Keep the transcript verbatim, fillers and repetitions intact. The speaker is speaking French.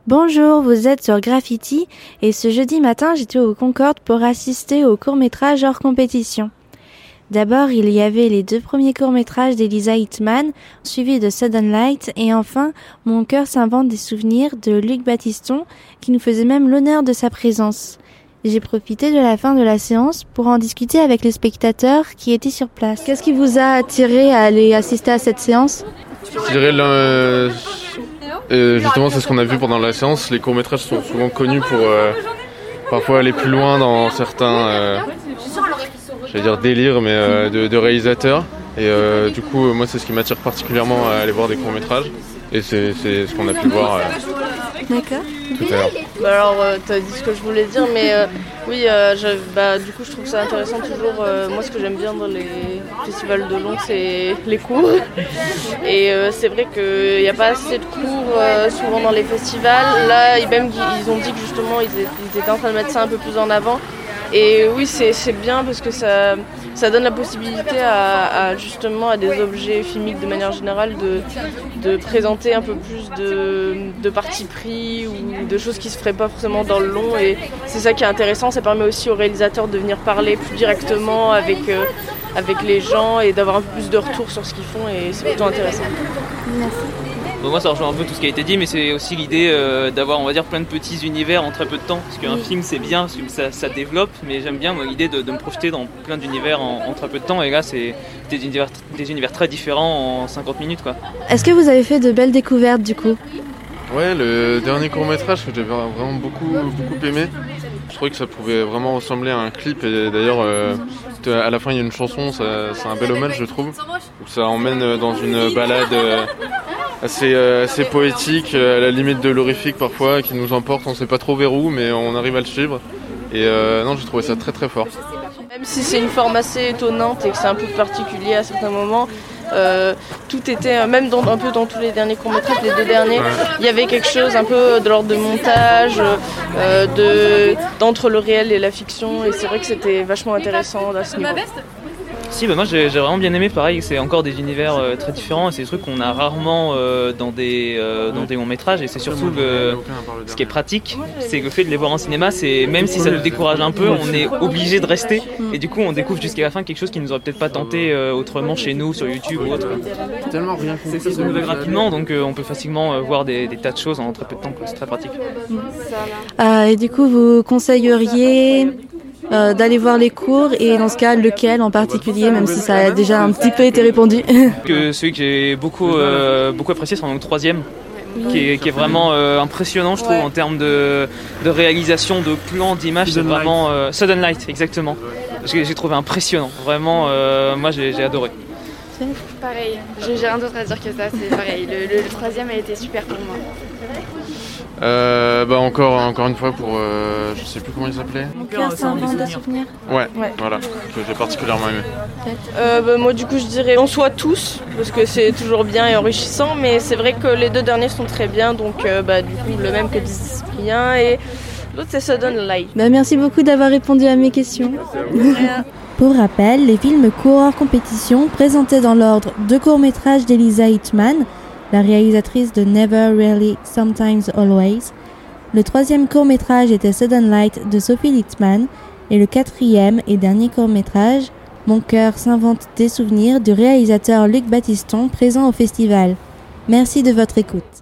Bonjour, vous êtes sur Graffiti et ce jeudi matin j'étais au Concorde pour assister au court-métrage hors compétition. D'abord il y avait les deux premiers courts-métrages d'Elisa Hittman, suivis de Sudden Light et enfin Mon cœur s'invente des souvenirs de Luc Battiston qui nous faisait même l'honneur de sa présence. J'ai profité de la fin de la séance pour en discuter avec les spectateurs qui étaient sur place. Qu'est-ce qui vous a attiré à aller assister à cette séance ? Je dirais le... Euh, justement, c'est ce qu'on a vu pendant la séance. Les courts-métrages sont souvent connus pour euh, parfois aller plus loin dans certains, euh, j'allais dire délires, mais euh, de, de réalisateurs. Et euh, du coup, moi, c'est ce qui m'attire particulièrement à aller voir des courts-métrages. Et c'est, c'est ce qu'on a pu voir euh, D'accord. tout à l'heure. Bah alors, euh, t'as dit ce que je voulais dire, mais euh, oui, euh, je, bah, du coup, je trouve ça intéressant toujours. Euh, moi, ce que j'aime bien dans les festivals de long, c'est les cours. Et euh, c'est vrai qu'il n'y a pas assez de cours euh, souvent dans les festivals. Là, ils, même, ils ont dit que justement, ils étaient, ils étaient en train de mettre ça un peu plus en avant. Et oui, c'est, c'est bien parce que ça, ça donne la possibilité à, à justement à des objets filmiques de manière générale de, de présenter un peu plus de, de parti pris ou de choses qui se feraient pas forcément dans le long. Et c'est ça qui est intéressant, ça permet aussi aux réalisateurs de venir parler plus directement avec, euh, avec les gens et d'avoir un peu plus de retours sur ce qu'ils font et c'est plutôt intéressant. Merci. Bon, moi ça rejoint un peu tout ce qui a été dit, mais c'est aussi l'idée euh, d'avoir, on va dire, plein de petits univers en très peu de temps, parce qu'un film c'est bien, parce que ça, ça développe, mais j'aime bien moi, l'idée de, de me projeter dans plein d'univers en, en très peu de temps, et là c'est des univers, des univers très différents en cinquante minutes quoi. Est-ce que vous avez fait de belles découvertes du coup ? Ouais, le dernier court-métrage que j'ai vraiment beaucoup, beaucoup aimé. Je trouvais que ça pouvait vraiment ressembler à un clip, et d'ailleurs euh, à la fin il y a une chanson, ça, c'est un bel hommage je trouve. Ça emmène dans une balade euh, assez, euh, assez poétique, à la limite de l'horrifique parfois, qui nous emporte, on sait pas trop vers où, mais on arrive à le suivre. Et euh, non, j'ai trouvé ça très très fort. Même si c'est une forme assez étonnante et que c'est un peu particulier à certains moments, euh, tout était, même dans, un peu dans tous les derniers courts-métrages, les deux derniers, ouais. Il y avait quelque chose un peu de l'ordre de montage, euh, de, d'entre le réel et la fiction, et c'est vrai que c'était vachement intéressant à ce niveau. Si, bah moi j'ai, j'ai vraiment bien aimé, pareil, c'est encore des univers euh, très différents et c'est des trucs qu'on a rarement euh, dans des, euh, dans des longs métrages et c'est surtout le, ce qui est pratique, c'est le fait de les voir en cinéma, c'est même si ça nous décourage un peu, on est obligé de rester et du coup on découvre jusqu'à la fin quelque chose qui nous aurait peut-être pas tenté euh, autrement chez nous, sur YouTube ou autre. C'est tellement rien compris. C'est, ça se renouvelle rapidement donc euh, on peut facilement euh, voir des, des tas de choses en très peu de temps, quoi. C'est très pratique. Euh, et du coup vous conseilleriez Euh, d'aller voir les cours et dans ce cas lequel en particulier, même si ça a déjà un petit peu été répondu. Que celui que j'ai beaucoup, euh, beaucoup apprécié c'est le troisième, qui est, qui est vraiment euh, impressionnant je trouve en termes de, de réalisation, de plan, d'image, c'est vraiment euh, Sudden Light exactement. J'ai, j'ai trouvé impressionnant, vraiment euh, moi j'ai, j'ai adoré. Pareil, j'ai, j'ai rien d'autre à dire que ça, c'est pareil, le, le, le troisième a été super pour moi. Euh, bah encore, encore une fois pour, euh, je sais plus comment il s'appelait. Mon cœur s'invente des souvenirs. Ouais, ouais, voilà, que j'ai particulièrement aimé. Euh, bah, moi du coup je dirais on soit tous, parce que c'est toujours bien et enrichissant, mais c'est vrai que les deux derniers sont très bien, donc euh, bah, du coup le même que Disciplien et l'autre c'est Sudden Light. Bah, merci beaucoup d'avoir répondu à mes questions. Pour rappel, les films courts hors compétition présentaient dans l'ordre deux courts-métrages d'Elisa Hittman, la réalisatrice de Never, Rarely, Sometimes, Always. Le troisième court-métrage était Sudden Light de Sophie Lichtman et le quatrième et dernier court-métrage, Mon cœur s'invente des souvenirs du réalisateur Luc Battiston présent au festival. Merci de votre écoute.